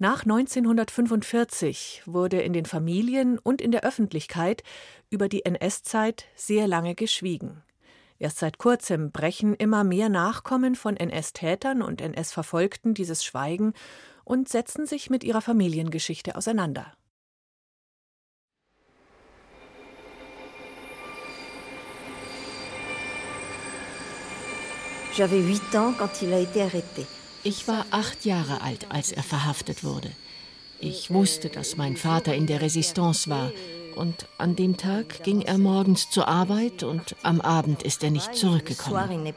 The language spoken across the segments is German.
Nach 1945 wurde in den Familien und in der Öffentlichkeit über die NS-Zeit sehr lange geschwiegen. Erst seit kurzem brechen immer mehr Nachkommen von NS-Tätern und NS-Verfolgten dieses Schweigen und setzen sich mit ihrer Familiengeschichte auseinander. Ich war 8 Jahre alt, als er verhaftet wurde. Ich wusste, dass mein Vater in der Resistance war. Und an dem Tag ging er morgens zur Arbeit und am Abend ist er nicht zurückgekommen.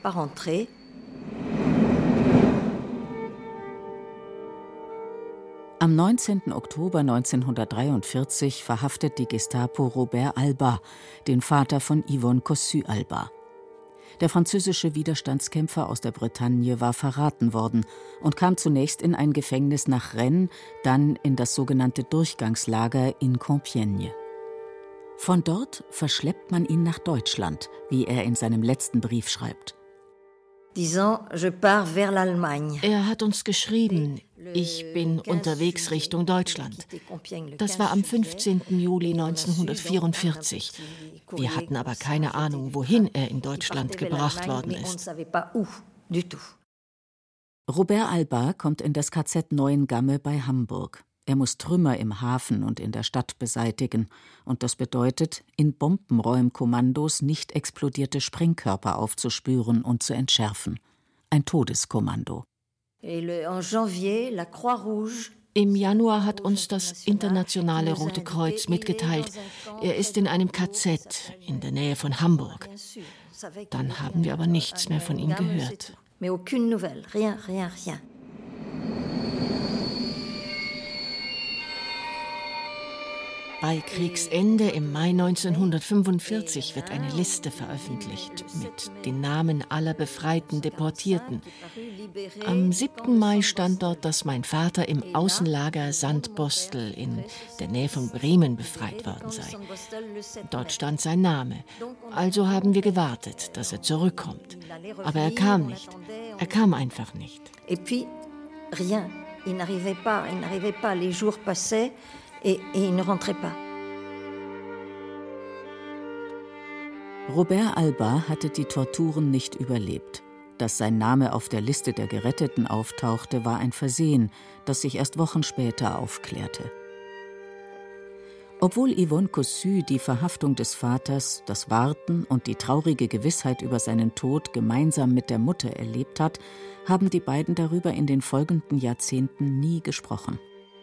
Am 19. Oktober 1943 verhaftet die Gestapo Robert Alba, den Vater von Yvonne Kossu-Alba. Der französische Widerstandskämpfer aus der Bretagne war verraten worden und kam zunächst in ein Gefängnis nach Rennes, dann in das sogenannte Durchgangslager in Compiègne. Von dort verschleppt man ihn nach Deutschland, wie er in seinem letzten Brief schreibt. Er hat uns geschrieben, ich bin unterwegs Richtung Deutschland. Das war am 15. Juli 1944. Wir hatten aber keine Ahnung, wohin er in Deutschland gebracht worden ist. Robert Alba kommt in das KZ Neuengamme bei Hamburg. Er muss Trümmer im Hafen und in der Stadt beseitigen. Und das bedeutet, in Bombenräumkommandos nicht explodierte Sprengkörper aufzuspüren und zu entschärfen. Ein Todeskommando. Im Januar hat uns das Internationale Rote Kreuz mitgeteilt, er ist in einem KZ in der Nähe von Hamburg. Dann haben wir aber nichts mehr von ihm gehört. Bei Kriegsende im Mai 1945 wird eine Liste veröffentlicht mit den Namen aller befreiten Deportierten. Am 7. Mai stand dort, dass mein Vater im Außenlager Sandbostel in der Nähe von Bremen befreit worden sei. Dort stand sein Name. Also haben wir gewartet, dass er zurückkommt. Aber er kam nicht. Er kam einfach nicht. Et puis, rien. Il n'arrivait pas. Les jours passaient. Et il ne rentrait pas. Robert Alba hatte die Torturen nicht überlebt. Dass sein Name auf der Liste der Geretteten auftauchte, war ein Versehen, das sich erst Wochen später aufklärte. Obwohl Yvonne Kossu die Verhaftung des Vaters, das Warten und die traurige Gewissheit über seinen Tod gemeinsam mit der Mutter erlebt hat, haben die beiden darüber in den folgenden Jahrzehnten nie gesprochen.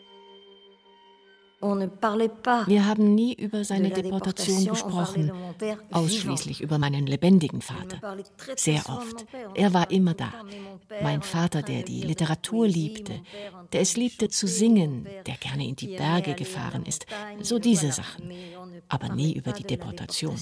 Wir haben nie über seine Deportation gesprochen, ausschließlich über meinen lebendigen Vater. Sehr oft. Er war immer da. Mein Vater, der die Literatur liebte, der es liebte zu singen, der gerne in die Berge gefahren ist. So diese Sachen. Aber nie über die Deportation.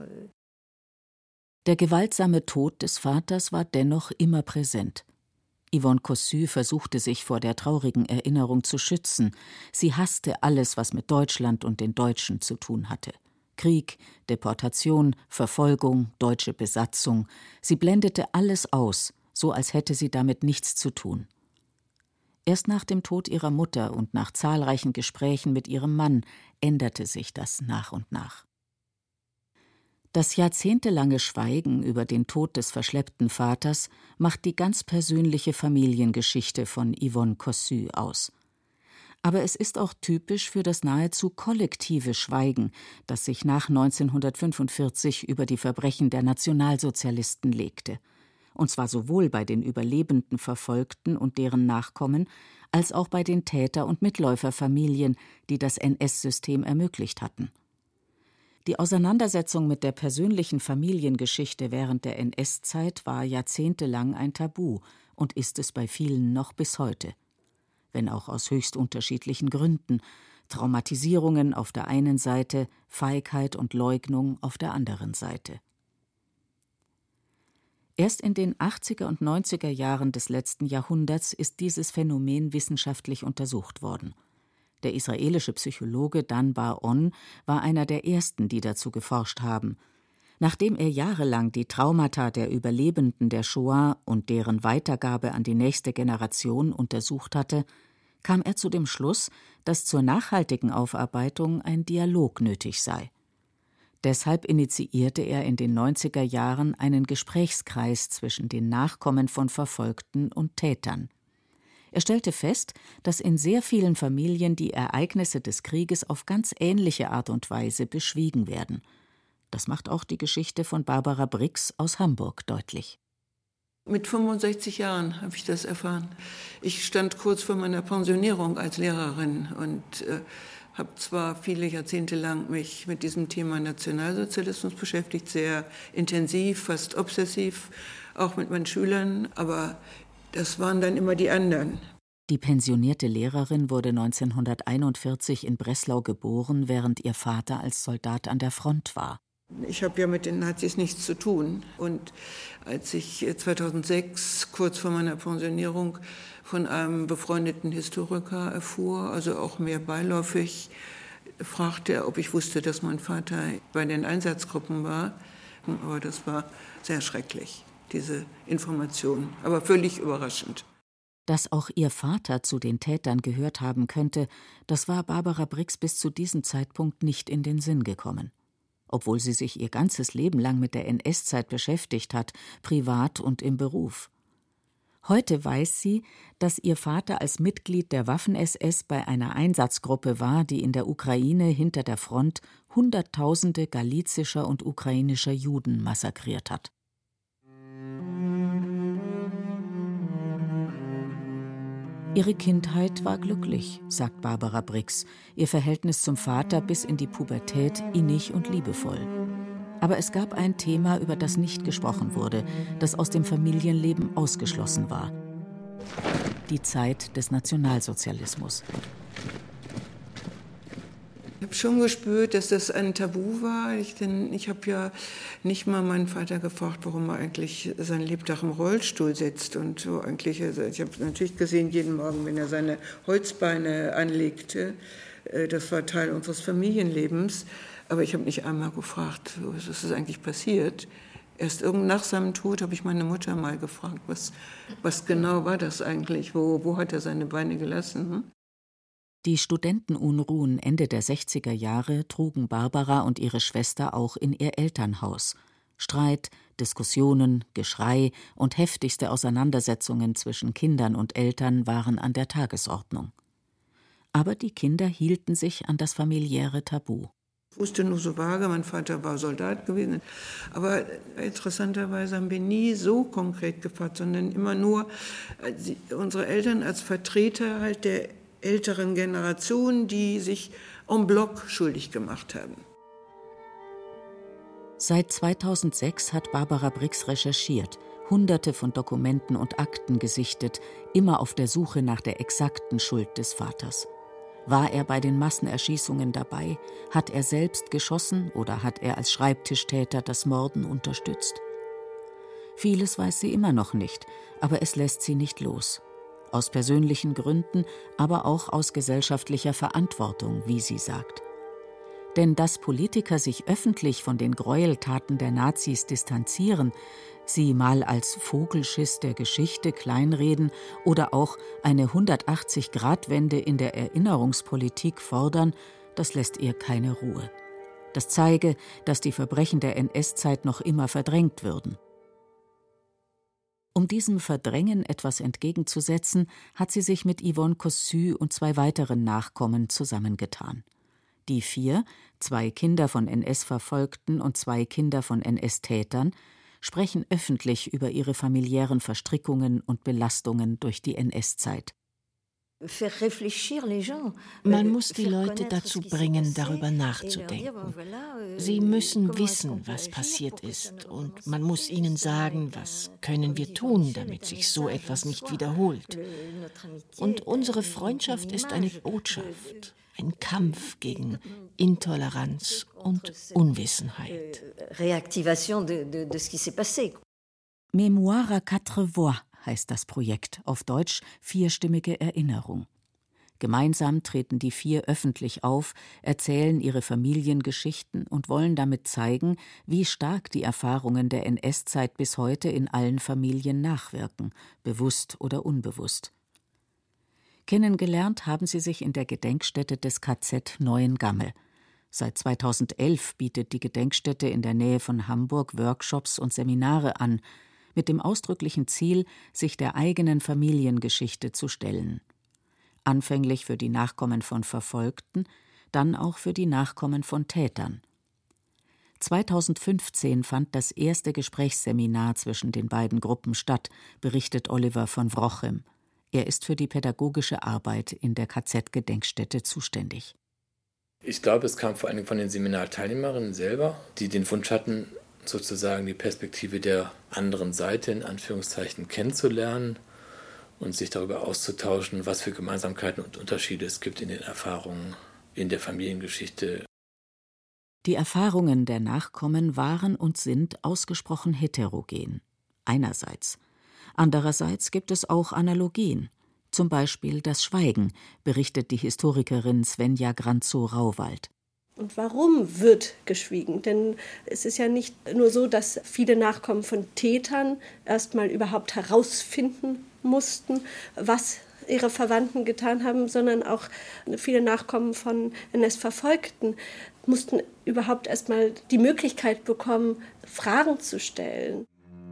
Der gewaltsame Tod des Vaters war dennoch immer präsent. Yvonne Kossu versuchte sich vor der traurigen Erinnerung zu schützen. Sie hasste alles, was mit Deutschland und den Deutschen zu tun hatte. Krieg, Deportation, Verfolgung, deutsche Besatzung. Sie blendete alles aus, so als hätte sie damit nichts zu tun. Erst nach dem Tod ihrer Mutter und nach zahlreichen Gesprächen mit ihrem Mann änderte sich das nach und nach. Das jahrzehntelange Schweigen über den Tod des verschleppten Vaters macht die ganz persönliche Familiengeschichte von Yvonne Kossu aus. Aber es ist auch typisch für das nahezu kollektive Schweigen, das sich nach 1945 über die Verbrechen der Nationalsozialisten legte. Und zwar sowohl bei den überlebenden Verfolgten und deren Nachkommen, als auch bei den Täter- und Mitläuferfamilien, die das NS-System ermöglicht hatten. Die Auseinandersetzung mit der persönlichen Familiengeschichte während der NS-Zeit war jahrzehntelang ein Tabu und ist es bei vielen noch bis heute. Wenn auch aus höchst unterschiedlichen Gründen. Traumatisierungen auf der einen Seite, Feigheit und Leugnung auf der anderen Seite. Erst in den 80er und 90er Jahren des letzten Jahrhunderts ist dieses Phänomen wissenschaftlich untersucht worden. Der israelische Psychologe Dan Bar-On war einer der ersten, die dazu geforscht haben. Nachdem er jahrelang die Traumata der Überlebenden der Shoah und deren Weitergabe an die nächste Generation untersucht hatte, kam er zu dem Schluss, dass zur nachhaltigen Aufarbeitung ein Dialog nötig sei. Deshalb initiierte er in den 90er Jahren einen Gesprächskreis zwischen den Nachkommen von Verfolgten und Tätern. Er stellte fest, dass in sehr vielen Familien die Ereignisse des Krieges auf ganz ähnliche Art und Weise beschwiegen werden. Das macht auch die Geschichte von Barbara Brix aus Hamburg deutlich. Mit 65 Jahren habe ich das erfahren. Ich stand kurz vor meiner Pensionierung als Lehrerin und habe zwar viele Jahrzehnte lang mich mit diesem Thema Nationalsozialismus beschäftigt, sehr intensiv, fast obsessiv, auch mit meinen Schülern, aber das waren dann immer die anderen. Die pensionierte Lehrerin wurde 1941 in Breslau geboren, während ihr Vater als Soldat an der Front war. Ich habe ja mit den Nazis nichts zu tun. Und als ich 2006, kurz vor meiner Pensionierung, von einem befreundeten Historiker erfuhr, also auch mehr beiläufig, fragte er, ob ich wusste, dass mein Vater bei den Einsatzgruppen war. Aber das war sehr schrecklich, diese Information, aber völlig überraschend. Dass auch ihr Vater zu den Tätern gehört haben könnte, das war Barbara Brix bis zu diesem Zeitpunkt nicht in den Sinn gekommen. Obwohl sie sich ihr ganzes Leben lang mit der NS-Zeit beschäftigt hat, privat und im Beruf. Heute weiß sie, dass ihr Vater als Mitglied der Waffen-SS bei einer Einsatzgruppe war, die in der Ukraine hinter der Front Hunderttausende galizischer und ukrainischer Juden massakriert hat. Ihre Kindheit war glücklich, sagt Barbara Brix, ihr Verhältnis zum Vater bis in die Pubertät innig und liebevoll. Aber es gab ein Thema, über das nicht gesprochen wurde, das aus dem Familienleben ausgeschlossen war: die Zeit des Nationalsozialismus. Ich habe schon gespürt, dass das ein Tabu war. Ich habe ja nicht mal meinen Vater gefragt, warum er eigentlich sein Lebtag im Rollstuhl sitzt. Und so eigentlich, also ich habe natürlich gesehen, jeden Morgen, wenn er seine Holzbeine anlegte. Das war Teil unseres Familienlebens. Aber ich habe nicht einmal gefragt, was ist eigentlich passiert. Erst nach seinem Tod habe ich meine Mutter mal gefragt, was genau war das eigentlich? Wo hat er seine Beine gelassen? Hm? Die Studentenunruhen Ende der 60er Jahre trugen Barbara und ihre Schwester auch in ihr Elternhaus. Streit, Diskussionen, Geschrei und heftigste Auseinandersetzungen zwischen Kindern und Eltern waren an der Tagesordnung. Aber die Kinder hielten sich an das familiäre Tabu. Ich wusste nur so vage, mein Vater war Soldat gewesen. Aber interessanterweise haben wir nie so konkret gefragt, sondern immer nur unsere Eltern als Vertreter halt der älteren Generation, die sich en bloc schuldig gemacht haben. Seit 2006 hat Barbara Brix recherchiert, Hunderte von Dokumenten und Akten gesichtet, immer auf der Suche nach der exakten Schuld des Vaters. War er bei den Massenerschießungen dabei? Hat er selbst geschossen oder hat er als Schreibtischtäter das Morden unterstützt? Vieles weiß sie immer noch nicht, aber es lässt sie nicht los. Aus persönlichen Gründen, aber auch aus gesellschaftlicher Verantwortung, wie sie sagt. Denn dass Politiker sich öffentlich von den Gräueltaten der Nazis distanzieren, sie mal als Vogelschiss der Geschichte kleinreden oder auch eine 180-Grad-Wende in der Erinnerungspolitik fordern, das lässt ihr keine Ruhe. Das zeige, dass die Verbrechen der NS-Zeit noch immer verdrängt würden. Um diesem Verdrängen etwas entgegenzusetzen, hat sie sich mit Yvonne Kossu und 2 weiteren Nachkommen zusammengetan. Die 4, 2 Kinder von NS-Verfolgten und 2 Kinder von NS-Tätern, sprechen öffentlich über ihre familiären Verstrickungen und Belastungen durch die NS-Zeit. Man muss die Leute dazu bringen, darüber nachzudenken. Sie müssen wissen, was passiert ist, und man muss ihnen sagen, was können wir tun, damit sich so etwas nicht wiederholt. Und unsere Freundschaft ist eine Botschaft, ein Kampf gegen Intoleranz und Unwissenheit. Mémoire à 4 voix heißt das Projekt, auf Deutsch 4stimmige Erinnerung. Gemeinsam treten die 4 öffentlich auf, erzählen ihre Familiengeschichten und wollen damit zeigen, wie stark die Erfahrungen der NS-Zeit bis heute in allen Familien nachwirken, bewusst oder unbewusst. Kennengelernt haben sie sich in der Gedenkstätte des KZ Neuengamme. Seit 2011 bietet die Gedenkstätte in der Nähe von Hamburg Workshops und Seminare an, mit dem ausdrücklichen Ziel, sich der eigenen Familiengeschichte zu stellen. Anfänglich für die Nachkommen von Verfolgten, dann auch für die Nachkommen von Tätern. 2015 fand das erste Gesprächsseminar zwischen den beiden Gruppen statt, berichtet Oliver von Wrochem. Er ist für die pädagogische Arbeit in der KZ-Gedenkstätte zuständig. Ich glaube, es kam vor allem von den Seminarteilnehmerinnen selber, die den Wunsch hatten, sozusagen die Perspektive der anderen Seite in Anführungszeichen kennenzulernen und sich darüber auszutauschen, was für Gemeinsamkeiten und Unterschiede es gibt in den Erfahrungen in der Familiengeschichte. Die Erfahrungen der Nachkommen waren und sind ausgesprochen heterogen. Einerseits. Andererseits gibt es auch Analogien. Zum Beispiel das Schweigen, berichtet die Historikerin Svenja Granzow-Rauwald. Und warum wird geschwiegen? Denn es ist ja nicht nur so, dass viele Nachkommen von Tätern erstmal überhaupt herausfinden mussten, was ihre Verwandten getan haben, sondern auch viele Nachkommen von NS-Verfolgten mussten überhaupt erstmal die Möglichkeit bekommen, Fragen zu stellen.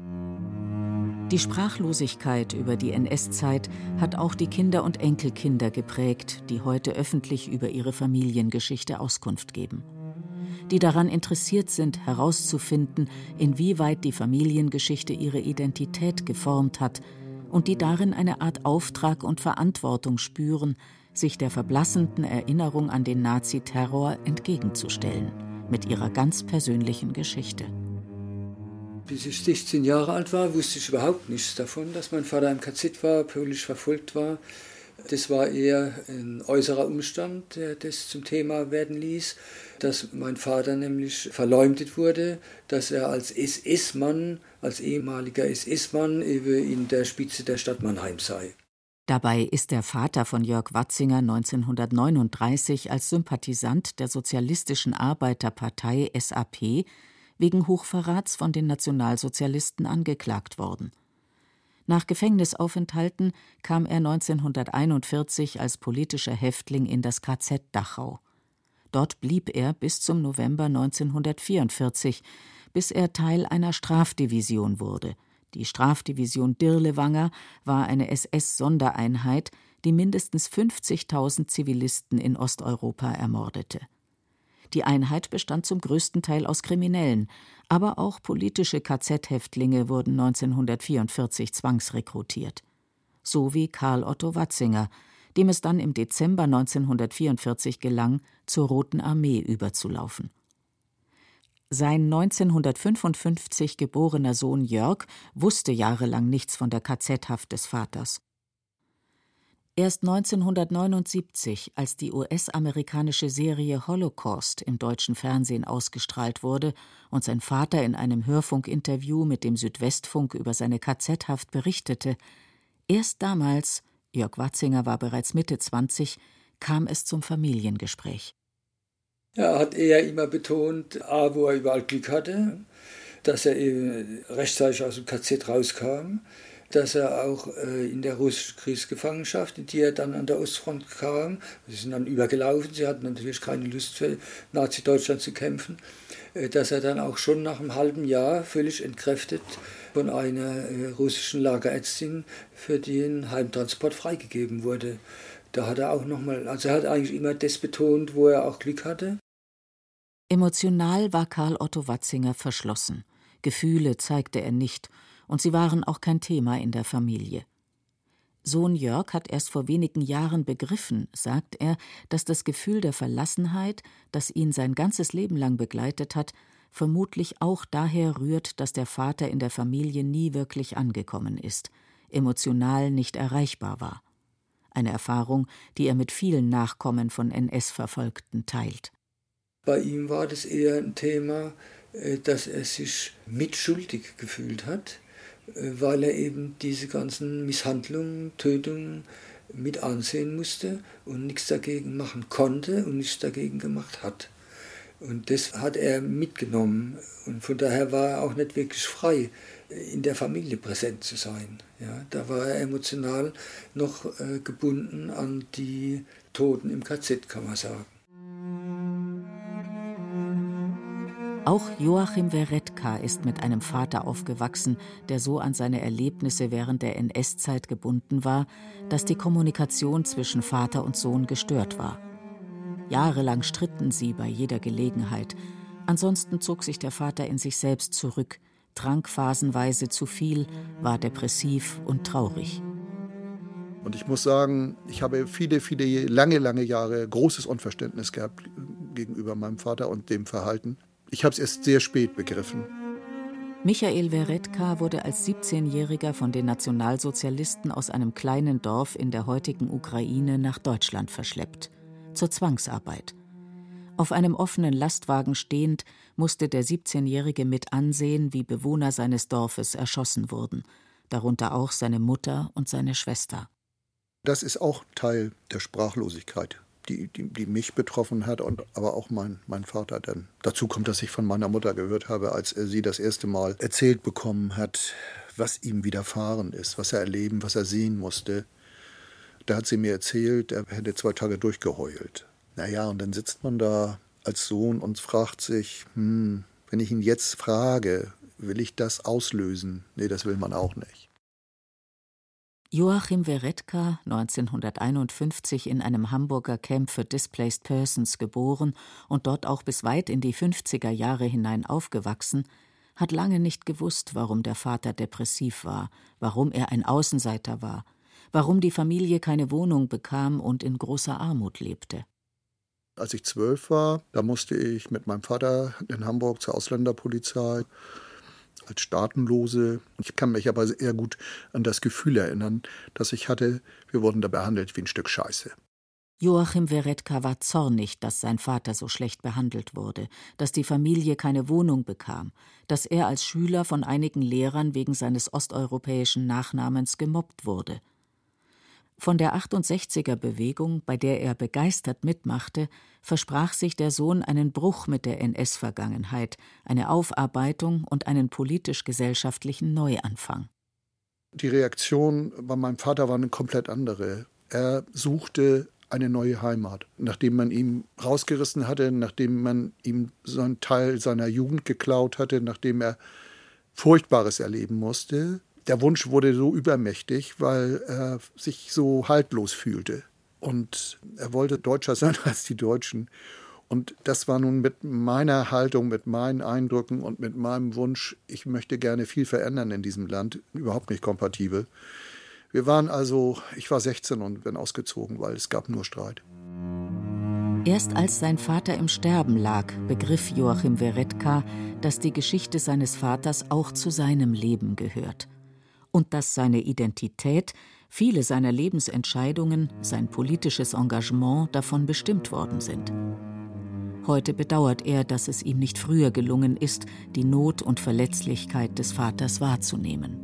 Die Sprachlosigkeit über die NS-Zeit hat auch die Kinder und Enkelkinder geprägt, die heute öffentlich über ihre Familiengeschichte Auskunft geben. Die daran interessiert sind, herauszufinden, inwieweit die Familiengeschichte ihre Identität geformt hat und die darin eine Art Auftrag und Verantwortung spüren, sich der verblassenden Erinnerung an den Naziterror entgegenzustellen, mit ihrer ganz persönlichen Geschichte. Bis ich 16 Jahre alt war, wusste ich überhaupt nichts davon, dass mein Vater im KZ war, politisch verfolgt war. Das war eher ein äußerer Umstand, der das zum Thema werden ließ, dass mein Vater nämlich verleumdet wurde, dass er als SS-Mann, als ehemaliger SS-Mann eben in der Spitze der Stadt Mannheim sei. Dabei ist der Vater von Jörg Watzinger 1939 als Sympathisant der Sozialistischen Arbeiterpartei SAP wegen Hochverrats von den Nationalsozialisten angeklagt worden. Nach Gefängnisaufenthalten kam er 1941 als politischer Häftling in das KZ Dachau. Dort blieb er bis zum November 1944, bis er Teil einer Strafdivision wurde. Die Strafdivision Dirlewanger war eine SS-Sondereinheit, die mindestens 50.000 Zivilisten in Osteuropa ermordete. Die Einheit bestand zum größten Teil aus Kriminellen, aber auch politische KZ-Häftlinge wurden 1944 zwangsrekrutiert. So wie Karl Otto Watzinger, dem es dann im Dezember 1944 gelang, zur Roten Armee überzulaufen. Sein 1955 geborener Sohn Jörg wusste jahrelang nichts von der KZ-Haft des Vaters. Erst 1979, als die US-amerikanische Serie Holocaust im deutschen Fernsehen ausgestrahlt wurde und sein Vater in einem Hörfunkinterview mit dem Südwestfunk über seine KZ-Haft berichtete, erst damals, Jörg Watzinger war bereits Mitte 20, kam es zum Familiengespräch. Er hat eher immer betont, wo er überall Glück hatte, dass er eben rechtzeitig aus dem KZ rauskam, dass er auch in der russischen Kriegsgefangenschaft, in die er dann an der Ostfront kam, sie sind dann übergelaufen, sie hatten natürlich keine Lust für Nazi-Deutschland zu kämpfen, dass er dann auch schon nach einem halben Jahr völlig entkräftet von einer russischen Lagerärztin für den Heimtransport freigegeben wurde. Da hat er auch nochmal, also er hat eigentlich immer das betont, wo er auch Glück hatte. Emotional war Karl Otto Watzinger verschlossen. Gefühle zeigte er nicht, und sie waren auch kein Thema in der Familie. Sohn Jörg hat erst vor wenigen Jahren begriffen, sagt er, dass das Gefühl der Verlassenheit, das ihn sein ganzes Leben lang begleitet hat, vermutlich auch daher rührt, dass der Vater in der Familie nie wirklich angekommen ist, emotional nicht erreichbar war. Eine Erfahrung, die er mit vielen Nachkommen von NS-Verfolgten teilt. Bei ihm war das eher ein Thema, dass er sich mitschuldig gefühlt hat, weil er eben diese ganzen Misshandlungen, Tötungen mit ansehen musste und nichts dagegen machen konnte und nichts dagegen gemacht hat. Und das hat er mitgenommen und von daher war er auch nicht wirklich frei in der Familie präsent zu sein. Ja, da war er emotional noch gebunden an die Toten im KZ, kann man sagen. Auch Joachim Weretka ist mit einem Vater aufgewachsen, der so an seine Erlebnisse während der NS-Zeit gebunden war, dass die Kommunikation zwischen Vater und Sohn gestört war. Jahrelang stritten sie bei jeder Gelegenheit. Ansonsten zog sich der Vater in sich selbst zurück, trank phasenweise zu viel, war depressiv und traurig. Und ich muss sagen, ich habe lange Jahre großes Unverständnis gehabt gegenüber meinem Vater und dem Verhalten. Ich habe es erst sehr spät begriffen. Michael Weretka wurde als 17-Jähriger von den Nationalsozialisten aus einem kleinen Dorf in der heutigen Ukraine nach Deutschland verschleppt. Zur Zwangsarbeit. Auf einem offenen Lastwagen stehend, musste der 17-Jährige mit ansehen, wie Bewohner seines Dorfes erschossen wurden. Darunter auch seine Mutter und seine Schwester. Das ist auch Teil der Sprachlosigkeit, die mich betroffen hat, und aber auch mein Vater. Denn dazu kommt, dass ich von meiner Mutter gehört habe, als er sie das erste Mal erzählt bekommen hat, was ihm widerfahren ist, was er erleben, was er sehen musste. Da hat sie mir erzählt, er hätte 2 Tage durchgeheult. Naja, und dann sitzt man da als Sohn und fragt sich, wenn ich ihn jetzt frage, will ich das auslösen? Nee, das will man auch nicht. Joachim Weretka, 1951 in einem Hamburger Camp für Displaced Persons geboren und dort auch bis weit in die 50er Jahre hinein aufgewachsen, hat lange nicht gewusst, warum der Vater depressiv war, warum er ein Außenseiter war, warum die Familie keine Wohnung bekam und in großer Armut lebte. Als ich 12 war, da musste ich mit meinem Vater in Hamburg zur Ausländerpolizei als Staatenlose. Ich kann mich aber sehr gut an das Gefühl erinnern, das ich hatte, wir wurden da behandelt wie ein Stück Scheiße. Joachim Weretka war zornig, dass sein Vater so schlecht behandelt wurde, dass die Familie keine Wohnung bekam, dass er als Schüler von einigen Lehrern wegen seines osteuropäischen Nachnamens gemobbt wurde. Von der 68er-Bewegung, bei der er begeistert mitmachte, versprach sich der Sohn einen Bruch mit der NS-Vergangenheit, eine Aufarbeitung und einen politisch-gesellschaftlichen Neuanfang. Die Reaktion bei meinem Vater war eine komplett andere. Er suchte eine neue Heimat, nachdem man ihn rausgerissen hatte, nachdem man ihm so einen Teil seiner Jugend geklaut hatte, nachdem er Furchtbares erleben musste. Der Wunsch wurde so übermächtig, weil er sich so haltlos fühlte. Und er wollte Deutscher sein als die Deutschen. Und das war nun mit meiner Haltung, mit meinen Eindrücken und mit meinem Wunsch, ich möchte gerne viel verändern in diesem Land, überhaupt nicht kompatibel. Ich war 16 und bin ausgezogen, weil es gab nur Streit. Erst als sein Vater im Sterben lag, begriff Joachim Weretka, dass die Geschichte seines Vaters auch zu seinem Leben gehört. Und dass seine Identität, viele seiner Lebensentscheidungen, sein politisches Engagement davon bestimmt worden sind. Heute bedauert er, dass es ihm nicht früher gelungen ist, die Not und Verletzlichkeit des Vaters wahrzunehmen.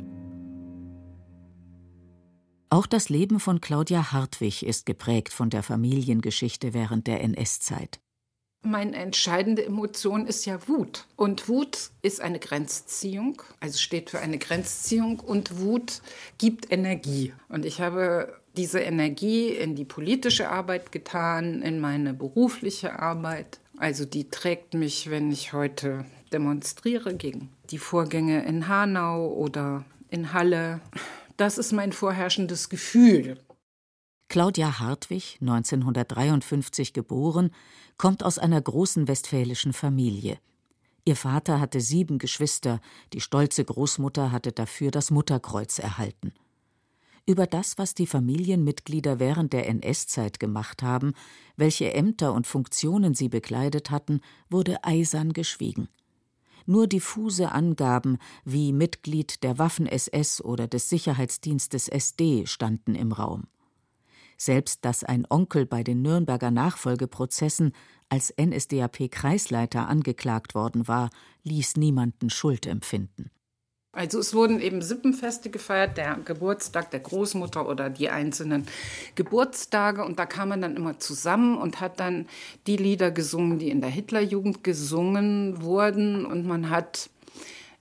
Auch das Leben von Claudia Hartwig ist geprägt von der Familiengeschichte während der NS-Zeit. Meine entscheidende Emotion ist ja Wut. Und Wut ist eine Grenzziehung, also steht für eine Grenzziehung. Und Wut gibt Energie. Und ich habe diese Energie in die politische Arbeit getan, in meine berufliche Arbeit. Also die trägt mich, wenn ich heute demonstriere gegen die Vorgänge in Hanau oder in Halle. Das ist mein vorherrschendes Gefühl. Claudia Hartwig, 1953 geboren, kommt aus einer großen westfälischen Familie. Ihr Vater hatte 7 Geschwister, die stolze Großmutter hatte dafür das Mutterkreuz erhalten. Über das, was die Familienmitglieder während der NS-Zeit gemacht haben, welche Ämter und Funktionen sie bekleidet hatten, wurde eisern geschwiegen. Nur diffuse Angaben wie Mitglied der Waffen-SS oder des Sicherheitsdienstes SD standen im Raum. Selbst dass ein Onkel bei den Nürnberger Nachfolgeprozessen als NSDAP-Kreisleiter angeklagt worden war, ließ niemanden Schuld empfinden. Also es wurden eben Sippenfeste gefeiert, der Geburtstag der Großmutter oder die einzelnen Geburtstage. Und da kam man dann immer zusammen und hat dann die Lieder gesungen, die in der Hitlerjugend gesungen wurden. Und man hat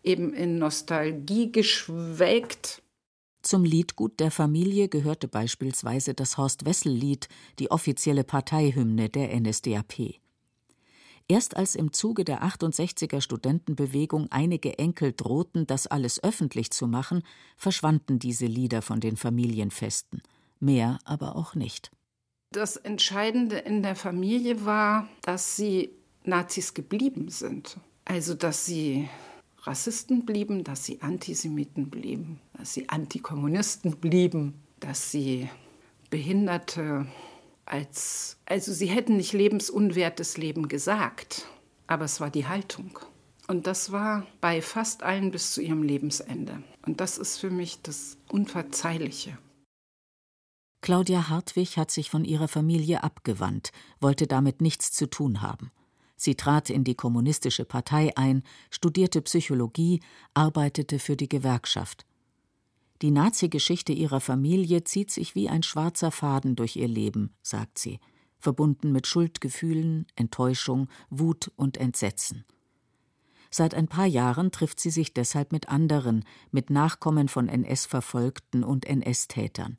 eben in Nostalgie geschwelgt. Zum Liedgut der Familie gehörte beispielsweise das Horst-Wessel-Lied, die offizielle Parteihymne der NSDAP. Erst als im Zuge der 68er Studentenbewegung einige Enkel drohten, das alles öffentlich zu machen, verschwanden diese Lieder von den Familienfesten. Mehr aber auch nicht. Das Entscheidende in der Familie war, dass sie Nazis geblieben sind. Also, dass sie Rassisten blieben, dass sie Antisemiten blieben, dass sie Antikommunisten blieben, dass sie Behinderte also sie hätten nicht lebensunwertes Leben gesagt, aber es war die Haltung. Und das war bei fast allen bis zu ihrem Lebensende. Und das ist für mich das Unverzeihliche. Claudia Hartwig hat sich von ihrer Familie abgewandt, wollte damit nichts zu tun haben. Sie trat in die Kommunistische Partei ein, studierte Psychologie, arbeitete für die Gewerkschaft. Die Nazi-Geschichte ihrer Familie zieht sich wie ein schwarzer Faden durch ihr Leben, sagt sie, verbunden mit Schuldgefühlen, Enttäuschung, Wut und Entsetzen. Seit ein paar Jahren trifft sie sich deshalb mit anderen, mit Nachkommen von NS-Verfolgten und NS-Tätern.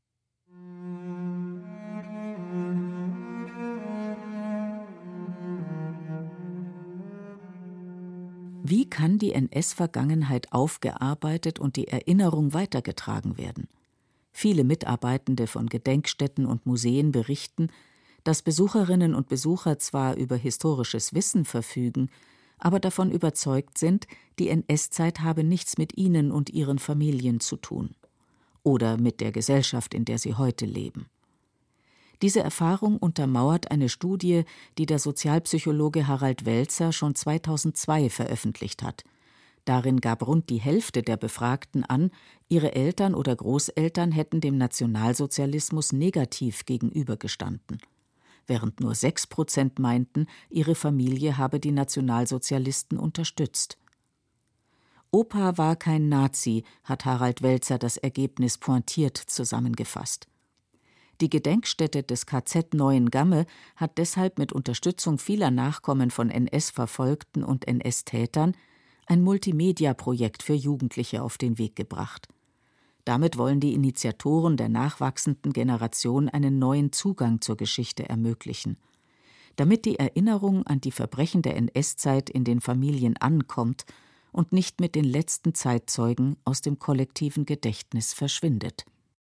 Wie kann die NS-Vergangenheit aufgearbeitet und die Erinnerung weitergetragen werden? Viele Mitarbeitende von Gedenkstätten und Museen berichten, dass Besucherinnen und Besucher zwar über historisches Wissen verfügen, aber davon überzeugt sind, die NS-Zeit habe nichts mit ihnen und ihren Familien zu tun. Oder mit der Gesellschaft, in der sie heute leben. Diese Erfahrung untermauert eine Studie, die der Sozialpsychologe Harald Welzer schon 2002 veröffentlicht hat. Darin gab rund die Hälfte der Befragten an, ihre Eltern oder Großeltern hätten dem Nationalsozialismus negativ gegenübergestanden, während nur 6% meinten, ihre Familie habe die Nationalsozialisten unterstützt. Opa war kein Nazi, hat Harald Welzer das Ergebnis pointiert zusammengefasst. Die Gedenkstätte des KZ Neuengamme hat deshalb mit Unterstützung vieler Nachkommen von NS-Verfolgten und NS-Tätern ein Multimedia-Projekt für Jugendliche auf den Weg gebracht. Damit wollen die Initiatoren der nachwachsenden Generation einen neuen Zugang zur Geschichte ermöglichen. Damit die Erinnerung an die Verbrechen der NS-Zeit in den Familien ankommt und nicht mit den letzten Zeitzeugen aus dem kollektiven Gedächtnis verschwindet.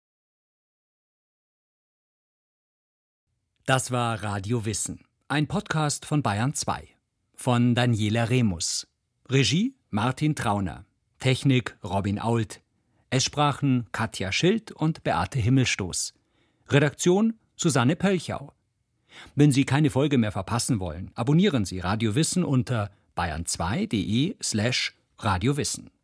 Das war Radio Wissen, ein Podcast von Bayern 2, von Daniela Remus. Regie Martin Trauner, Technik Robin Ault. Es sprachen Katja Schild und Beate Himmelstoß. Redaktion Susanne Pölchau. Wenn Sie keine Folge mehr verpassen wollen, abonnieren Sie Radio Wissen unter bayern2.de/radiowissen.